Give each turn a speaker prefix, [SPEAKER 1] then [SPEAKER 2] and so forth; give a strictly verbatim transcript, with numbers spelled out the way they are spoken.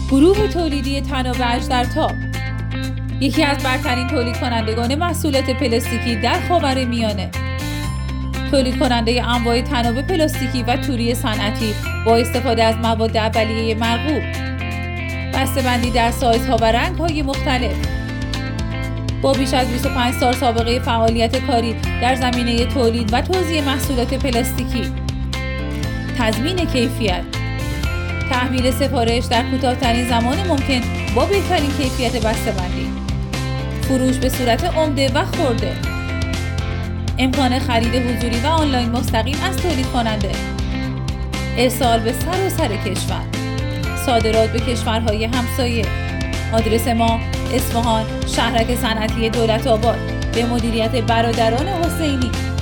[SPEAKER 1] گروه تولیدی طناب اژدرتاب یکی از برترین تولید کنندگان محصولات پلاستیکی در خاورمیانه. تولید کننده انواع طناب پلاستیکی و توری صنعتی با استفاده از مواد اولیه مرغوب، بسته‌بندی در سایزها و رنگ‌های مختلف. با بیش از بیست و پنج سال سابقه فعالیت کاری در زمینه تولید و توزیع محصولات پلاستیکی، تضمین کیفیت، تحویل سفارش در کوتاه‌ترین زمان ممکن با بهترین کیفیت بسته‌بندی، فروش به صورت عمده و خرده، امکان خرید حضوری و آنلاین مستقیم از تولید کننده، ارسال به سراسر کشور، صادرات به کشورهای همسایه. آدرس ما اصفهان، شهرک صنعتی دولت آباد، به مدیریت برادران حسینی.